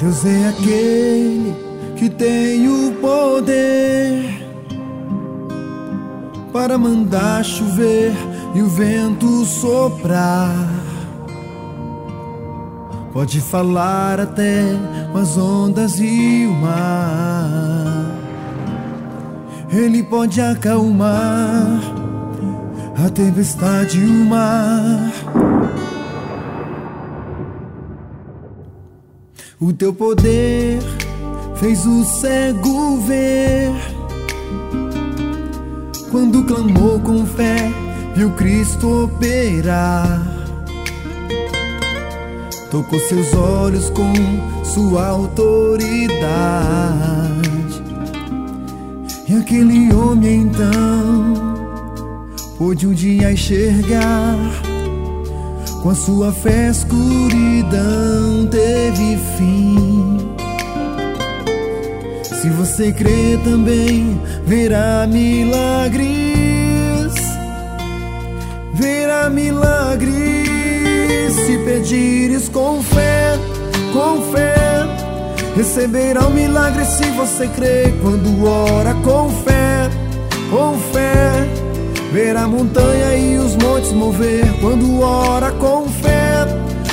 Deus é aquele que tem o poder para mandar chover e o vento soprar. Pode falar até com as ondas e o mar. Ele pode acalmar a tempestade e o mar. O teu poder fez o cego ver. Quando clamou com fé, viu Cristo operar. Tocou seus olhos com sua autoridade. E aquele homem então pôde um dia enxergar. Com a sua fé a escuridão teve fim. Se você crê também, verá milagres. Verá milagres. Se pedires com fé, receberá um milagre. Se você crê quando ora com fé, ver a montanha e os montes mover. Quando ora com fé,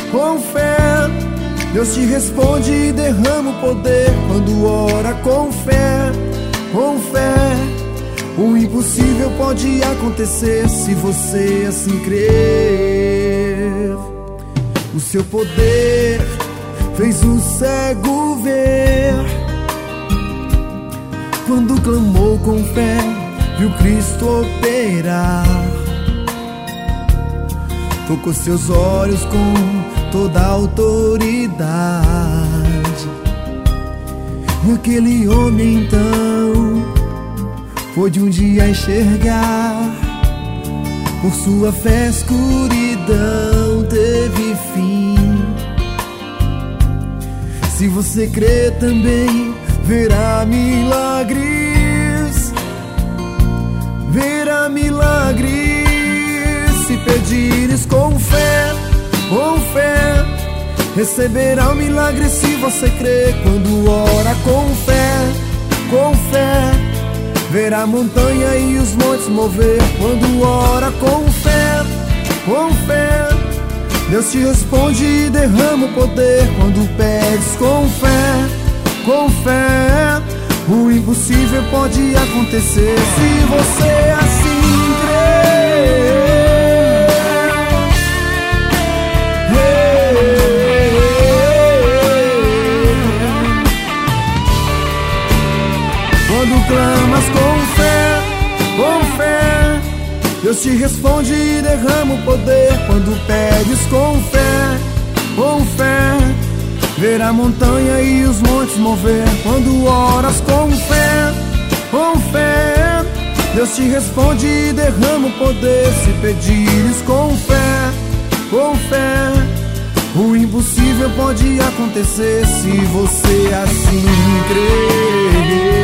Deus te responde e derrama o poder. Quando ora com fé, o impossível pode acontecer se você assim crer. O seu poder fez o cego ver. Quando clamou com fé, viu Cristo operar. Tocou seus olhos com toda a autoridade. E aquele homem então pôde um dia enxergar. Por sua fé a escuridão teve fim. Se você crê também, verá milagres. Verá milagres. Se pedires com fé, receberá um milagre. Se você crê quando ora com fé, verá a montanha e os montes mover. Quando ora com fé, Deus te responde e derrama o poder. Quando pedes com fé, o impossível pode acontecer se você assim crer. Quando clamas com fé, Deus te responde e derrama o poder. Quando pedes com fé, ver a montanha e os montes mover. Quando oras com fé, Deus te responde e derrama o poder. Se pedires com fé, o impossível pode acontecer se você assim crer.